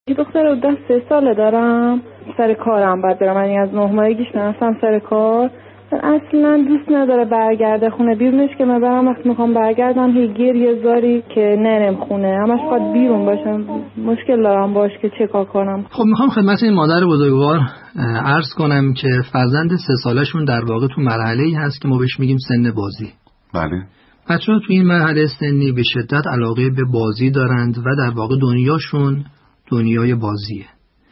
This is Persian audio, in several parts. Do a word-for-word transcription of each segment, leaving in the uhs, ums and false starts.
یه دختر حدود سه ساله دارم، سر کارم باید برم، من از نه ماهگیش نرفتم سر کار. اصلا دوست نداره برگرده خونه، بیرونش که من برم وقتی میخوام برگردم هی گریه زاری که نرم خونه، همش باید بیرون باشم. مشکل دارم باش که چه کار کنم. خب میخوام خدمت این مادر بزرگوار عرض کنم که فرزند سه سالشون در واقع تو مرحله‌ای هست که ما بهش میگیم سن بازی. بله. بچه‌ها تو این مرحله سنی به شدت علاقه به بازی دارند و در واقع دنیاشون دنیای بازیه.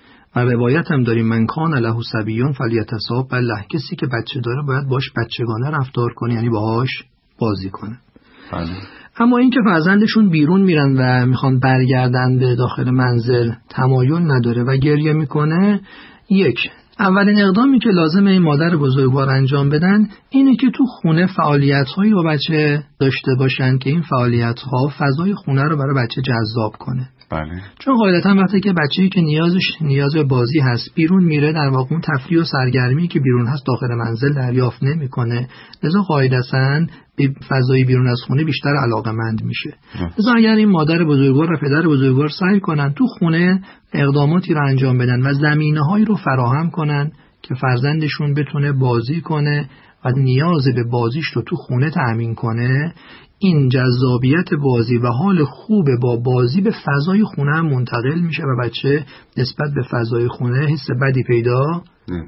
و روایت هم داریم من کان له صبیون فلیتصاب بالله، کسی که بچه داره باید باش بچگانه رفتار کنه، یعنی باهاش بازی کنه. بله. اما این که فرزندشون بیرون میرن و میخوان برگردن به داخل منزل تمایل نداره و گریه میکنه، یک اولین اقدامی که لازمه این مادر بزرگوار انجام بدن اینه که تو خونه فعالیت‌هایی رو بچه داشته باشن که این فعالیت‌ها فضای خونه رو برای بچه جذاب کنه. بله. چون قاعدتا وقتی که بچه‌ای که نیازش نیاز به بازی هست بیرون میره، در واقع اون تفریح و سرگرمی که بیرون هست داخل منزل دریافت نمی‌کنه، لذا قاعدتا به فضای بیرون از خونه بیشتر علاقه‌مند میشه. لذا اگر این مادر بزرگوار و پدر بزرگوار سعی کنن تو خونه اقداماتی رو انجام بدن و زمینه‌هایی رو فراهم کنن که فرزندشون بتونه بازی کنه و نیاز به بازیش رو تو خونه تأمین کنه، این جذابیت بازی و حال خوب با بازی به فضای خونه هم منتقل میشه و بچه نسبت به فضای خونه حس بدی پیدا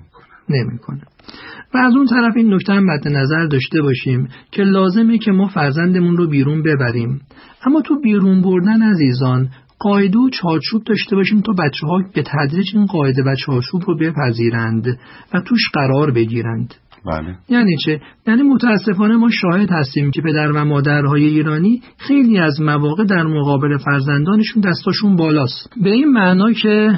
نمیکنه. و از اون طرف این نکته هم مد نظر داشته باشیم که لازمه که ما فرزندمون رو بیرون ببریم، اما تو بیرون بردن عزیزان قاعده و چارچوب داشته باشیم تا بچه‌ها به تدریج این قاعده و چارچوب رو بپذیرند و توش قرار بگیرند. بله. یعنی چه؟ یعنی متاسفانه ما شاهد هستیم که پدر و مادرهای ایرانی خیلی از مواقع در مقابل فرزندانشون دستاشون بالاست، به این معنا که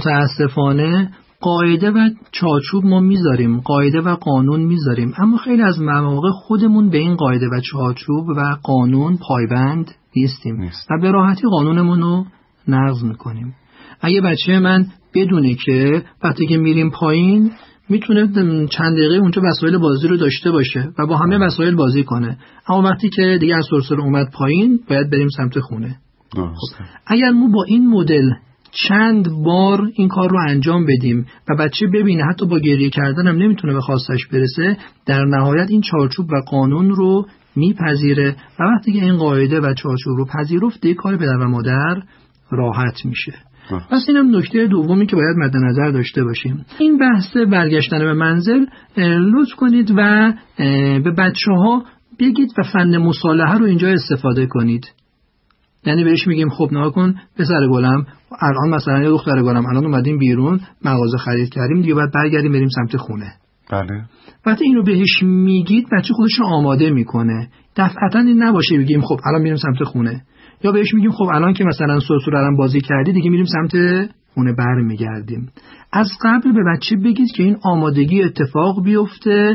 متاسفانه قاعده و چارچوب ما میذاریم، قاعده و قانون میذاریم، اما خیلی از مواقع خودمون به این قاعده و چارچوب و قانون پایبند نیستیم نیست. و به راحتی قانونمون رو نقض میکنیم. اگه بچه من بدونه که وقتی که میریم پایین میتونه چند دقیقه اونجا وسایل بازی رو داشته باشه و با همه وسایل بازی کنه، اما وقتی که دیگه از سرسره اومد پایین باید بریم سمت خونه. درسته. اگر ما با این مدل چند بار این کار رو انجام بدیم و بچه ببینه حتی با گریه کردن هم نمیتونه به خواستش برسه، در نهایت این چارچوب و قانون رو میپذیره و وقتی که این قاعده و چارچوب رو پذیرفت دیگه کار پدر و مادر راحت میشه. پس اینم نکته دومی که باید مد نظر داشته باشیم. این بحث برگشتن به منزل لطف کنید و به بچه‌ها بگید و فن مصالحه رو اینجا استفاده کنید. یعنی بهش میگیم خب نگاه کن پسر گلم، الان مثلا یا دختر گلم الان اومدیم بیرون مغازه خرید کردیم، دیگه باید برگردیم بریم سمت خونه. بله. وقتی اینو بهش میگید بچه خودش رو آماده میکنه. دفعتا این نباشه بگیم خب الان میریم سمت خونه، یا بهش میگیم خب الان که مثلا سرسره‌ام بازی کردی دیگه میریم سمت خونه برمیگردیم. از قبل به بچه بگید که این آمادگی اتفاق بیفته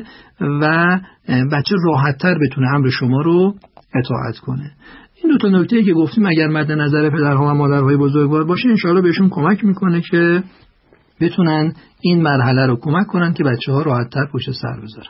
و بچه راحت‌تر بتونه امر شما رو اطاعت کنه. این دو تا نکته‌ای که گفتیم اگر مد نظر پدرها و مادرهای بزرگوار باشه انشاءالله بهشون کمک میکنه که بتونن این مرحله رو کمک کنن که بچه‌ها راحت‌تر پشت سر بذارن.